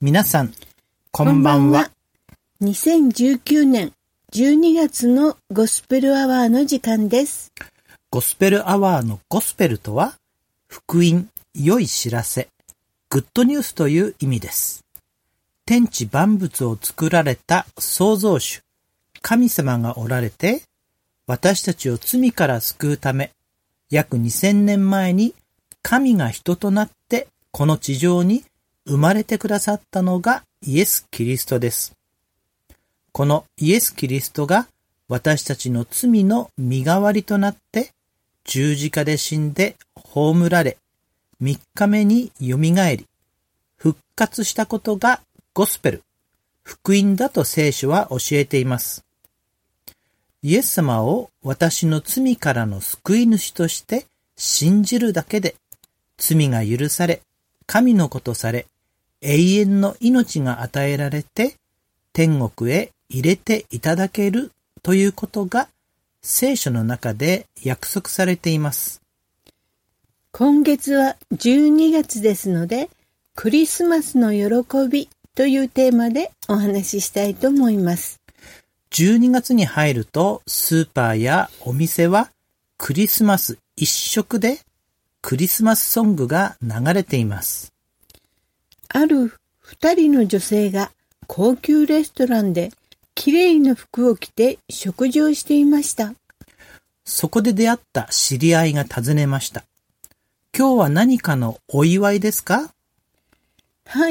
皆さん、こんばんは。 2019年12月のゴスペルアワーの時間です。 ゴスペルアワーのゴスペルとは、福音、良い知らせ、グッドニュースという意味です。天地万物を作られた創造主、神様がおられて、私たちを罪から救うため、約2000年前に神が人となってこの地上に生まれてくださったのがイエス・キリストです。このイエス・キリストが私たちの罪の身代わりとなって十字架で死んで葬られ、3日目によみがえり、復活したことがゴスペル、福音だと聖書は教えています。イエス様を私の罪からの救い主として信じるだけで罪が許され、神の子とされ、永遠の命が与えられて天国へ入れていただけるということが聖書の中で約束されています。 今月は12月ですので、クリスマスの喜びというテーマでお話ししたいと思います。 12月に入るとスーパーやお店はクリスマス一色でクリスマスソングが流れています。 ある2人の女性が高級レストランできれいな服を着て食事をしていました。 そこで出会った知り合いが尋ねました。今日は何かのお祝いですか？ はい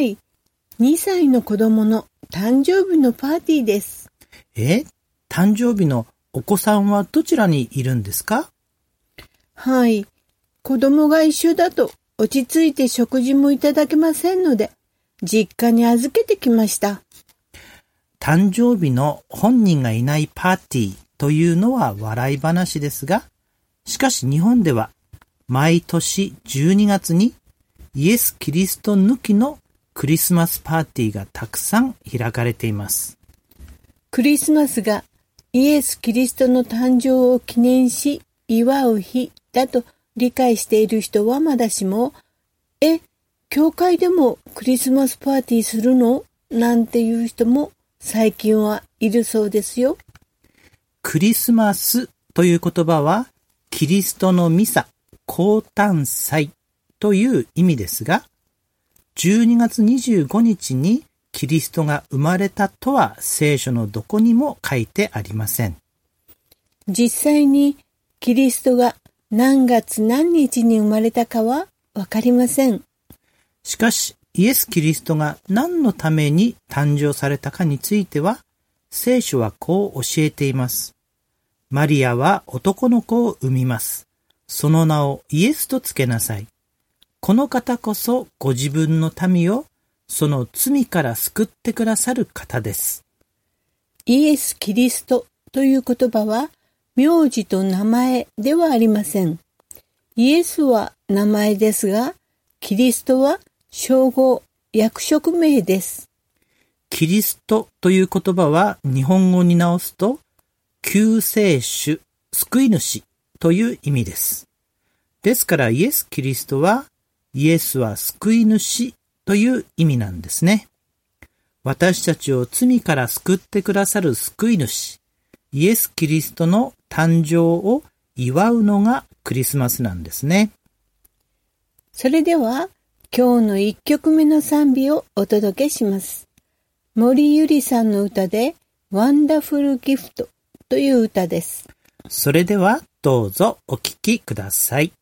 、2歳の子供の誕生日のパーティーです。 誕生日のお子さんはどちらにいるんですか？ はい、子供が一緒だと落ち着いて食事もいただけませんので、実家に預けてきました。 誕生日の本人がいないパーティーというのは笑い話ですが、しかし日本では毎年12月にイエス・キリスト抜きのクリスマスパーティーがたくさん開かれています。 クリスマスがイエス・キリストの誕生を記念し祝う日だと理解している人はまだしも、教会でもクリスマスパーティーするの？なんていう人も最近はいるそうですよ。 クリスマスという言葉はキリストのミサ、降誕祭という意味ですが、12月25日にキリストが生まれたとは聖書のどこにも書いてありません。 実際にキリストが何月何日に生まれたかはわかりません。 しかし、イエス・キリストが何のために誕生されたかについては、聖書はこう教えています。マリアは男の子を産みます。その名をイエスとつけなさい。この方こそご自分の民をその罪から救ってくださる方です。 イエス・キリストという言葉は、名字と名前ではありません。イエスは名前ですが、キリストは称号、役職名です。 キリストという言葉は日本語に直すと、救世主、救い主という意味です。ですからイエス・キリストは、イエスは救い主という意味なんですね。私たちを罪から救ってくださる救い主、イエス・キリストの誕生を祝うのがクリスマスなんですね。 それでは今日の1曲目の賛美をお届けします。森ゆりさんの歌でワンダフルギフトという歌です。 それではどうぞお聴きください。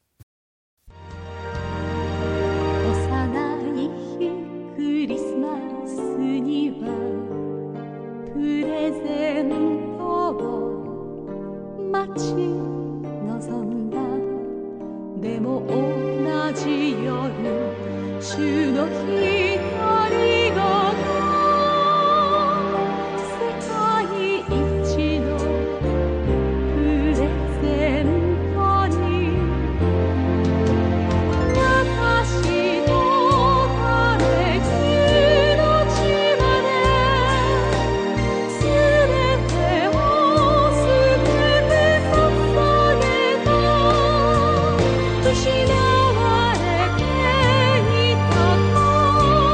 幼い日クリスマスにはプレゼントを待ち望んだ。でも同じ夜主の光が世界一のプレゼントに私のため命まですべてを捨てて捧げた。失われていた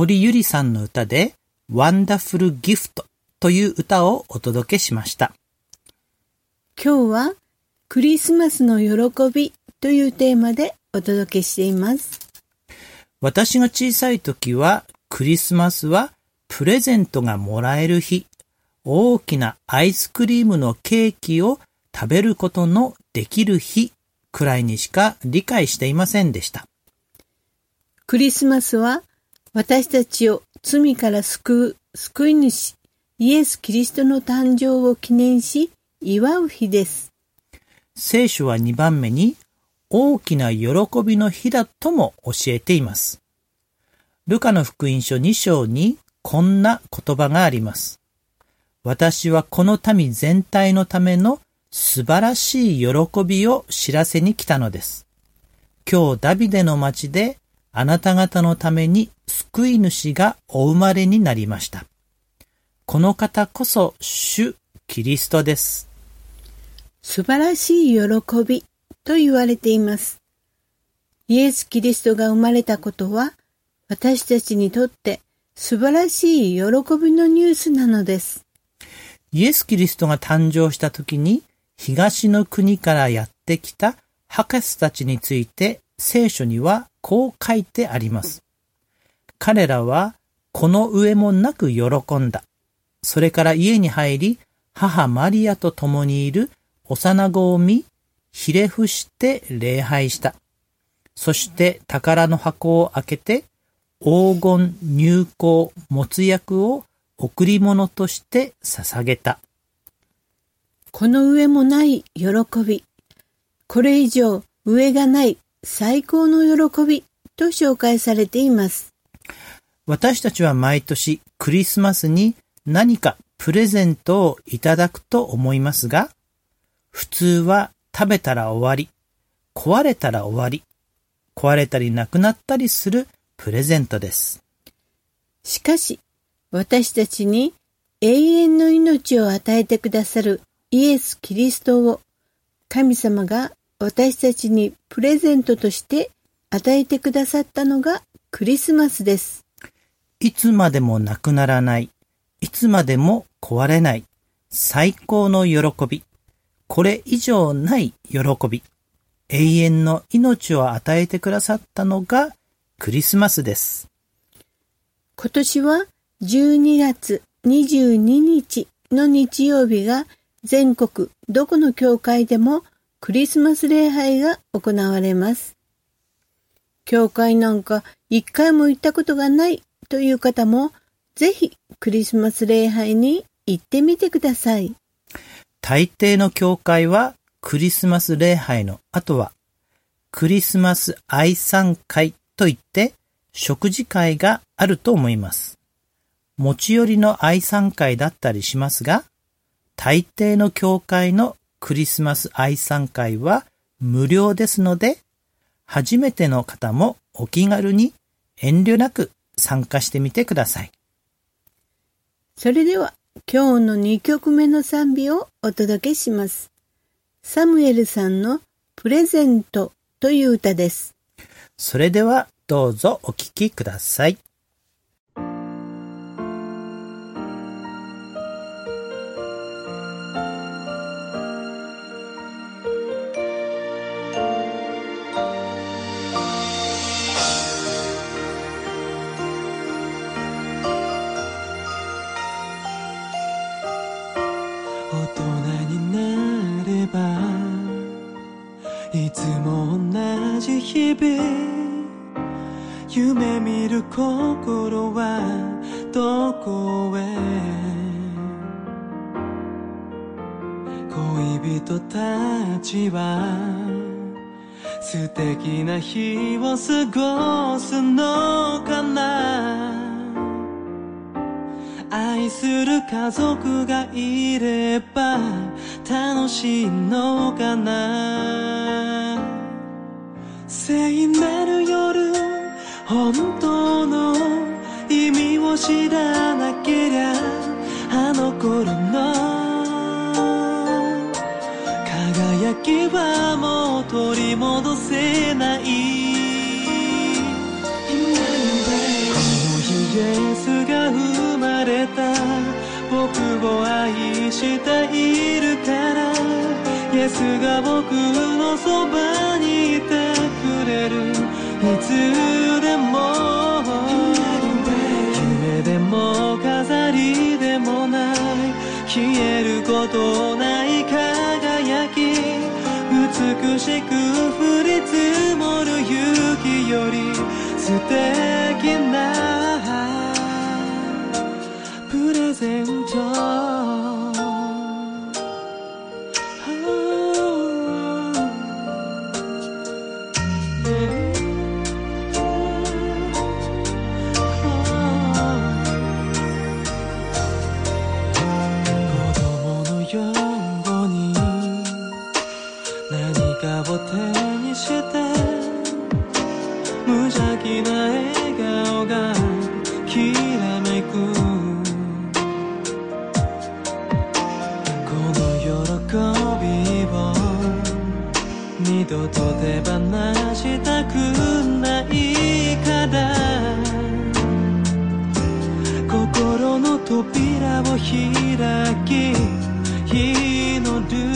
森ゆりさんの歌でワンダフルギフトという歌をお届けしました。 今日はクリスマスの喜びというテーマでお届けしています。 私が小さい時はクリスマスはプレゼントがもらえる日、大きなアイスクリームのケーキを食べることのできる日くらいにしか理解していませんでした。 クリスマスは私たちを罪から救う救い主イエス・キリストの誕生を記念し祝う日です。 聖書は2番目に大きな喜びの日だとも教えています。ルカの福音書2章にこんな言葉があります。私はこの民全体のための素晴らしい喜びを知らせに来たのです。今日ダビデの町であなた方のために救い主がお生まれになりました。この方こそ主キリストです。 素晴らしい喜びと言われています。イエス・キリストが生まれたことは私たちにとって素晴らしい喜びのニュースなのです。 イエス・キリストが誕生した時に東の国からやってきた博士たちについて聖書にはこう書いてあります。彼らはこの上もなく喜んだ。それから家に入り、母マリアと共にいる幼子を見、ひれ伏して礼拝した。そして宝の箱を開けて、黄金、乳香、没薬を贈り物として捧げた。 この上もない喜び。これ以上上がない最高の喜びと紹介されています。 私たちは毎年クリスマスに何かプレゼントをいただくと思いますが、普通は食べたら終わり、壊れたら終わり、壊れたりなくなったりするプレゼントです。 しかし、私たちに永遠の命を与えてくださるイエス・キリストを神様が私たちにプレゼントとして与えてくださったのがクリスマスです。 いつまでもなくならない、いつまでも壊れない、最高の喜び、これ以上ない喜び、永遠の命を与えてくださったのがクリスマスです。 今年は12月22日の日曜日が全国どこの教会でもクリスマス礼拝が行われます。教会なんか一回も行ったことがないという方もぜひクリスマス礼拝に行ってみてください。 大抵の教会はクリスマス礼拝の後はクリスマス愛賛会といって食事会があると思います。持ち寄りの愛賛会だったりしますが、大抵の教会のクリスマス愛賛会は無料ですので、初めての方もお気軽に遠慮なく参加してみてください。 それでは今日の2曲目の賛美をお届けします。サムエルさんのプレゼントという歌です。 それではどうぞお聴きください。 大人になればいつも同じ日々夢見る心はどこへ恋人たちは素敵な日を過ごすのかな愛する家族がいれば楽しいのかな聖なる夜本当の意味を知らなけりゃあの頃の輝きはもう取り戻せないこの日エスが生まれた。僕を愛しているから、イエスが僕のそばにいてくれる。いつでも夢でも飾りでもない、消えることない輝き、美しく降り積もる雪より素敵なプレゼント。二度と手放したくないから、心の扉を開き祈る。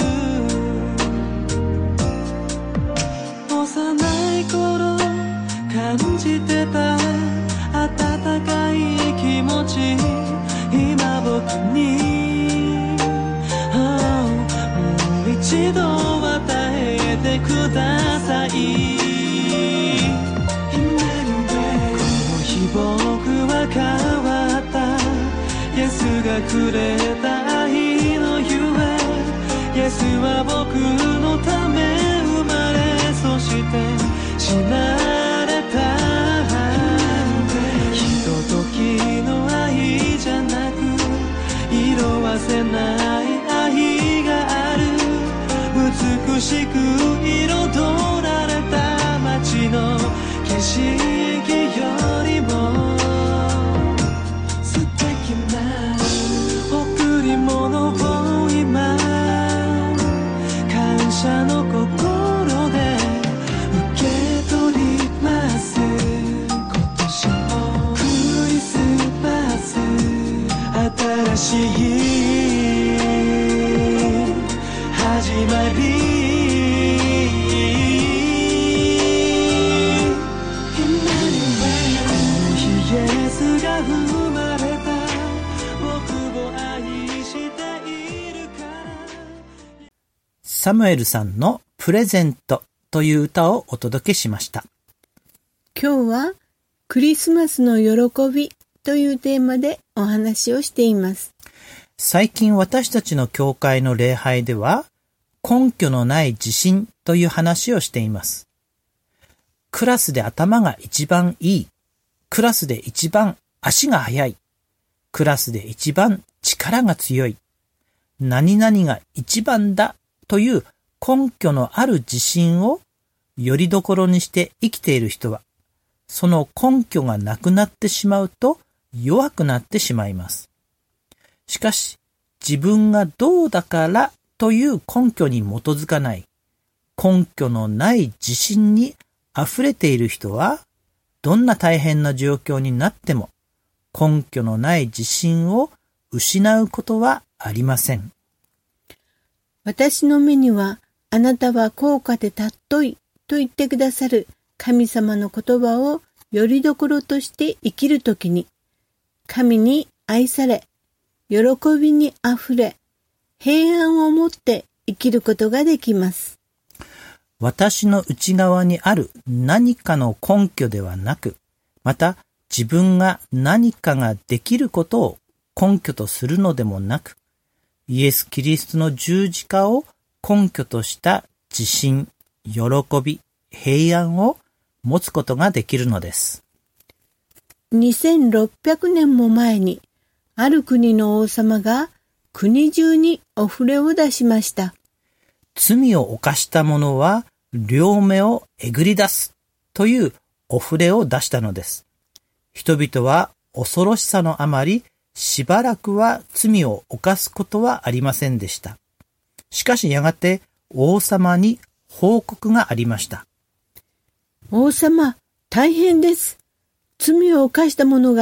幼い頃感じてた温かい気持ち、今僕に、もう一度与えてください。この日僕は変わった。イエスがくれた愛のゆえ、イエスは僕のため生まれ、そして死なれた。ひとときの愛じゃなく、色あせない愛がある。美しく彩られた街の景色よりも素敵な贈り物を今、感謝の心で受け取ります。今年もクリスマス、新しい始まり。 サムエルさんのプレゼントという歌をお届けしました。 今日はクリスマスの喜びというテーマでお話をしています。 最近私たちの教会の礼拝では、根拠のない自信という話をしています。クラスで頭が一番いい、クラスで一番足が速い、クラスで一番力が強い、何々が一番だという根拠のある自信をよりどころにして生きている人は、その根拠がなくなってしまうと弱くなってしまいます。しかし、自分がどうだからという根拠に基づかない、根拠のない自信に溢れている人は、どんな大変な状況になっても、根拠のない自信を失うことはありません。 私の目には、あなたは高価で尊いと言ってくださる神様の言葉をよりどころとして生きるときに、神に愛され、喜びにあふれ、平安を持って生きることができます。 私の内側にある何かの根拠ではなく、また自分が何かができることを根拠とするのでもなく、イエス・キリストの十字架を根拠とした自信、喜び、平安を持つことができるのです。 2600年も前に、ある国の王様が国中にお触れを出しました。 罪を犯した者は両目をえぐり出すというお触れを出したのです。人々は恐ろしさのあまり、しばらくは罪を犯すことはありませんでした。しかしやがて王様に報告がありました。 王様、大変です。罪を犯した者が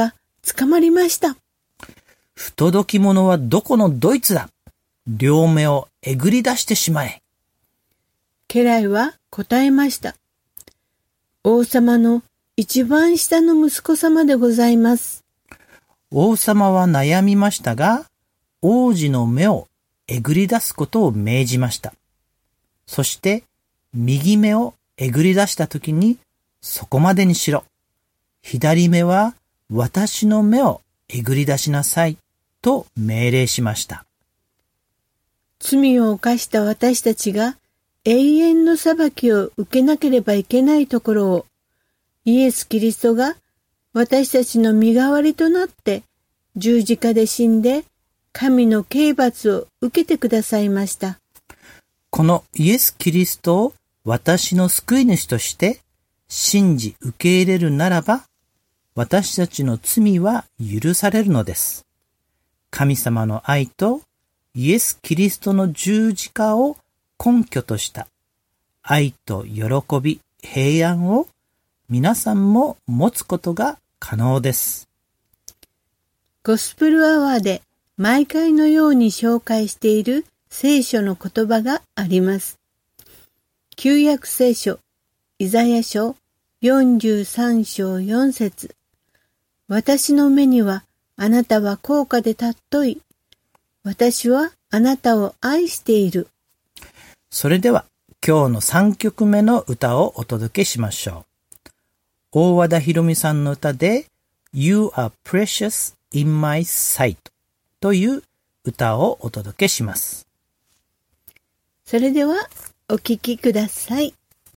捕まりました。 不届き者はどこのどいつだ。両目をえぐり出してしまえ。 家来は答えました。王様の一番下の息子様でございます。 王様は悩みましたが、王子の目をえぐり出すことを命じました。そして、右目をえぐり出したときに、そこまでにしろ。左目は私の目をえぐり出しなさい、と命令しました。 罪を犯した私たちが永遠の裁きを受けなければいけないところを、イエス・キリストが私たちの身代わりとなって十字架で死んで神の刑罰を受けてくださいました。 このイエス・キリストを私の救い主として信じ受け入れるならば、私たちの罪は許されるのです。神様の愛とイエス・キリストの十字架を根拠とした愛と喜び、平安を皆さんも持つことが可能です。 ゴスペルアワーで毎回のように紹介している聖書の言葉があります。旧約聖書、イザヤ書43章4節。私の目にはあなたは高価で尊い。私はあなたを愛している。 それでは今日の3曲目の歌をお届けしましょう。大和田博美さんの歌で You are precious in my sight という歌をお届けします。 それではお聴きください。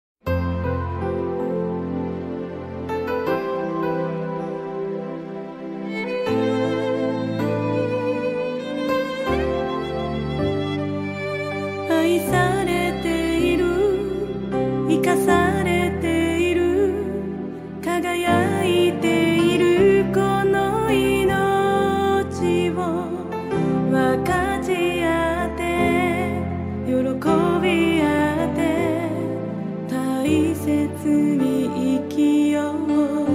愛されている、生かされている、輝いているこの命を分かち合って喜び合って大切に生きよう。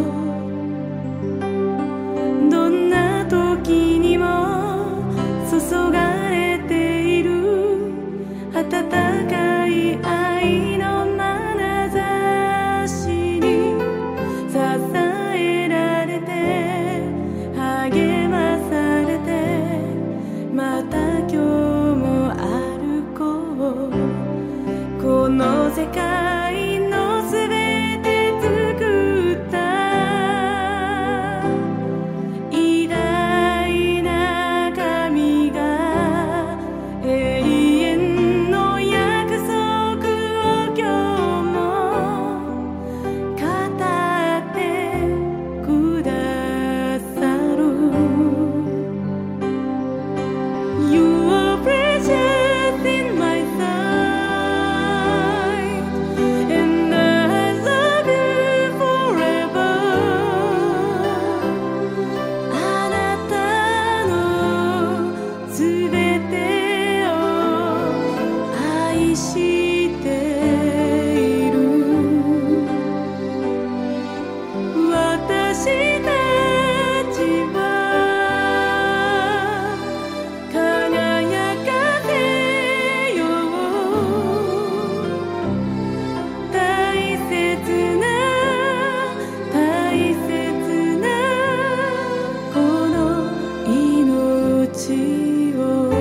どんな時にも注がれている温かい愛の眼差しに支えられて励まされて、また今日も歩こう。この世界のすべて作った偉大な神が永遠の約束を今日も語ってくださる。 You are precious in my sight and I love you forever。 あなたのすべてを愛している。私たちは輝かせよう。大切な大切なこの命を。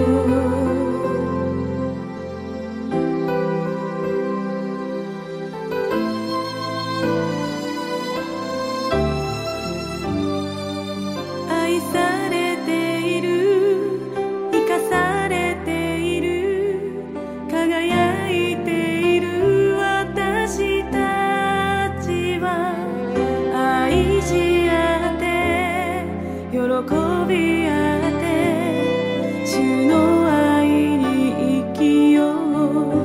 愛されている、生かされている、輝いている私たちは愛し合って喜び合って主の愛に生きよう。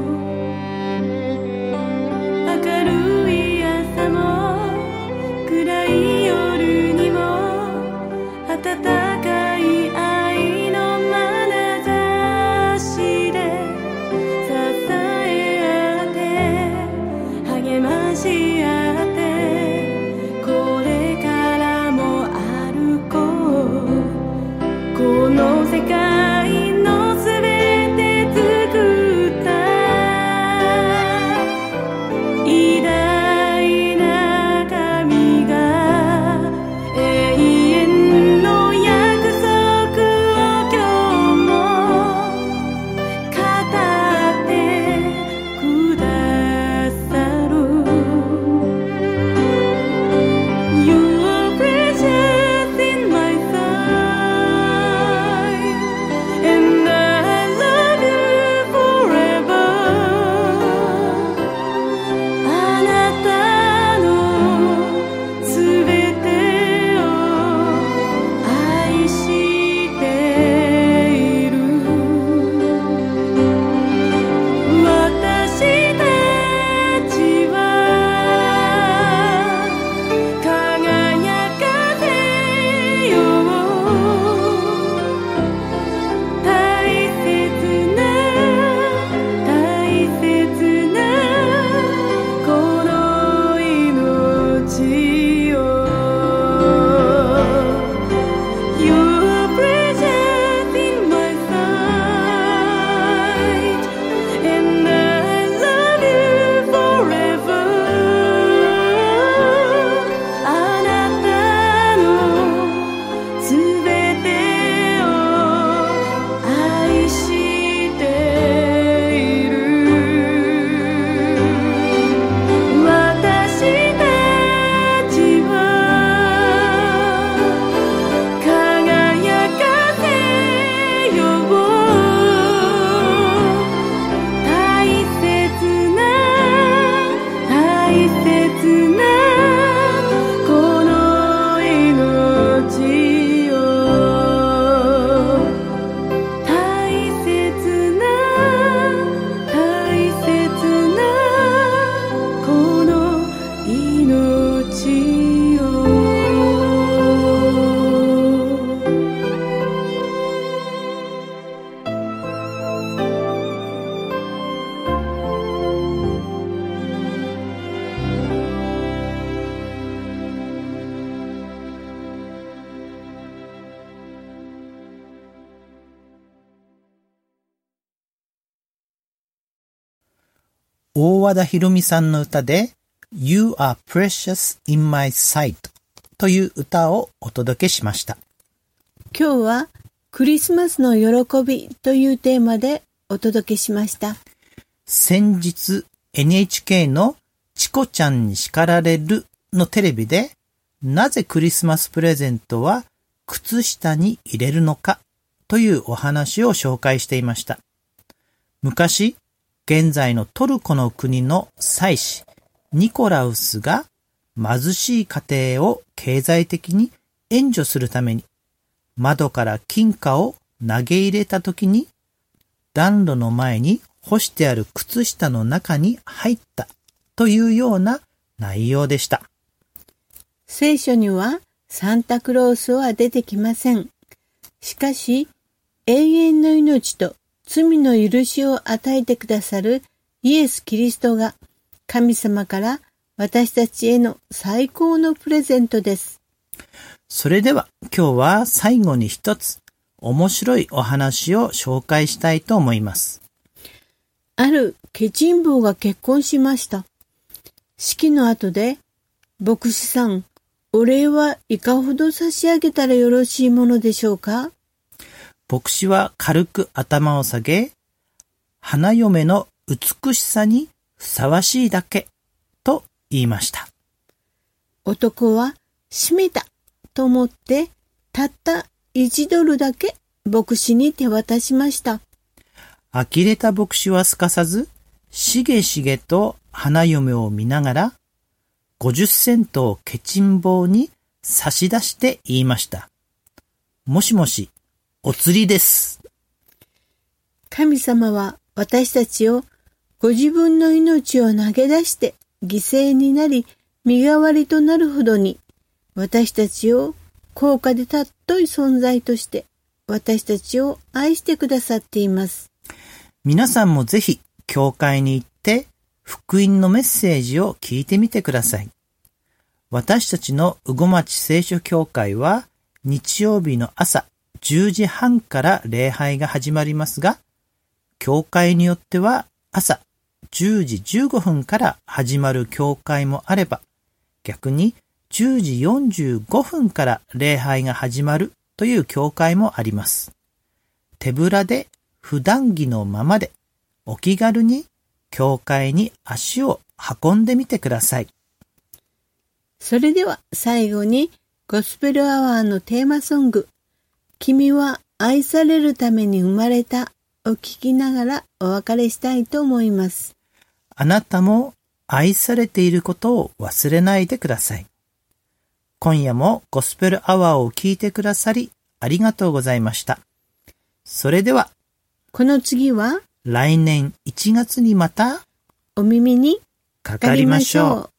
明るい朝も暗い夜にも温かい愛の眼差しで支え合って励まし合ってこれからも歩こう。 大和田博美さんの歌で You are precious in my sight という歌をお届けしました。 今日はクリスマスの喜びというテーマでお届けしました。 先日 NHK のチコちゃんに叱られるのテレビでなぜクリスマスプレゼントは靴下に入れるのかというお話を紹介していました。昔、現在のトルコの国の祭司ニコラウスが貧しい家庭を経済的に援助するために窓から金貨を投げ入れたときに暖炉の前に干してある靴下の中に入ったというような内容でした。 聖書にはサンタクロースは出てきません。しかし、永遠の命と罪の許しを与えてくださるイエス・キリストが神様から私たちへの最高のプレゼントです。 それでは今日は最後に一つ面白いお話を紹介したいと思います。 あるケチン坊が結婚しました。式の後で、牧師さん、お礼はいかほど差し上げたらよろしいものでしょうか？ 牧師は軽く頭を下げ、花嫁の美しさにふさわしいだけと言いました。 男は閉めたと思ってたった$1だけ牧師に手渡しました。 呆れた牧師はすかさず、しげしげと花嫁を見ながら、50セントをケチン坊に差し出して言いました。もしもし、お釣りです。 神様は私たちをご自分の命を投げ出して犠牲になり身代わりとなるほどに私たちを高価で尊い存在として私たちを愛してくださっています。 皆さんもぜひ教会に行って福音のメッセージを聞いてみてください。私たちの羽後町聖書教会は日曜日の朝10時半から礼拝が始まりますが、教会によっては朝10時15分から始まる教会もあれば、逆に10時45分から礼拝が始まるという教会もあります。手ぶらで普段着のままでお気軽に教会に足を運んでみてください。 それでは最後にゴスペルアワーのテーマソング、君は愛されるために生まれたを聞きながらお別れしたいと思います。 あなたも愛されていることを忘れないでください。今夜もゴスペルアワーを聞いてくださりありがとうございました。それでは、 この次は来年1月にまたお耳にかかりましょう。